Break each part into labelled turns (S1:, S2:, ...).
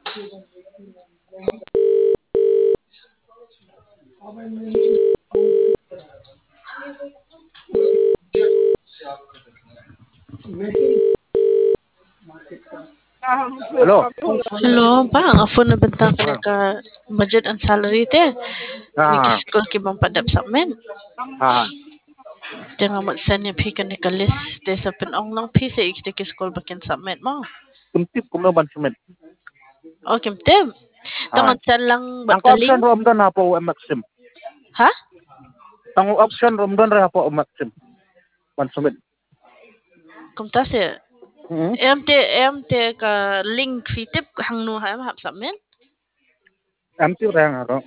S1: Hello.
S2: Hello, bang. Afo na benta ka na ka budget and salary te.
S1: Ah,
S2: Nag-school ki bang padap sa men.
S1: ah,
S2: Te nga magsan ni pi ka ni ka list. Te sa pinong lang pi sa ikita ki school bakin sa men mo.
S1: kumtip kumno ban sumet.
S2: O kim tem.
S1: Ah,
S2: Tangan san lang bat
S1: ang option
S2: kaling.
S1: romdon na po maxim.
S2: Ha?
S1: Ang option romdon ra po maxim. Ban sumet.
S2: Kumta se.
S1: Hmm.
S2: Em te ka link fitip hang no ha hap sa men.
S1: Amti ra nga ro.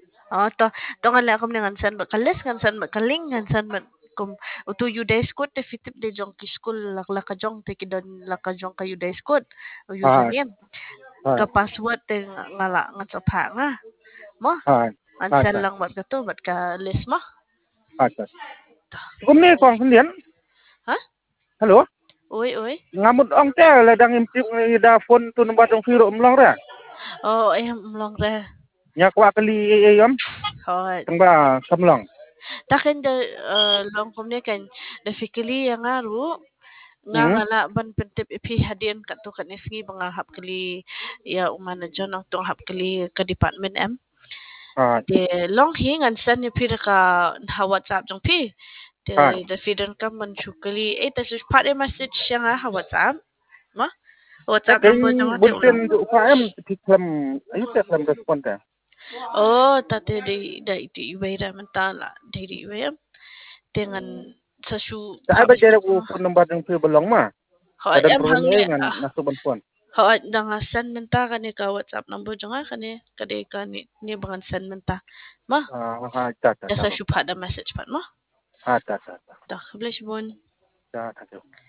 S2: To nga la kom ngan san bat kalis ngan san bat kaling ngan san bat kum utu you day school te fitip de jong ki school la ka jong te ki don la ka jong ka you day school. O
S1: Ah,
S2: username.
S1: ah,
S2: Ka password te ngala nga sa pa nga mo
S1: ah,
S2: ansel
S1: ah,
S2: lang bat ka to bat ka list mo
S1: ah. Kumni kong hundian.
S2: ha
S1: Hello.
S2: uy
S1: Ngamut ong te ladang imtip da phone tu number dong firo umlang ra.
S2: oh long re
S1: Nya kwa kali ayam
S2: hoy
S1: tangba samlang.
S2: takin de long kom ne kan de fikili yang aru nga
S1: Hmm.
S2: ngala ban pentip ipi hadian ka to kan isngi banga hap kali ya umana jon ang tong hap kali ka department em
S1: Ah,
S2: de long hing an san ni pir ka ha whatsapp jong pi
S1: ah.
S2: de feeder ka man chukali ta sus pat message yang ha WhatsApp ma
S1: Te
S2: WhatsApp
S1: kay
S2: number jangan te
S1: bunten
S2: ulang.
S1: du fa em tiklam ayu te klam respond ta.
S2: Oh, tate di iti iwaira mentala di iwaira dengan sasu
S1: Sa ay ba
S2: habis
S1: jere
S2: tu.
S1: ko phone number dong firo belong ma.
S2: Hoi
S1: Kadang
S2: em
S1: program
S2: hangnya
S1: ngan nasuban phone.
S2: hoi dengan send menta kan ni ka WhatsApp number jangan kan ni kade ka ni bangan send menta. Ma,
S1: Ah, ha, ta ta
S2: ya
S1: ta.
S2: sasu pada message pat ma.
S1: Ha ta ta ta.
S2: Dah, belas bun.
S1: Ta ta.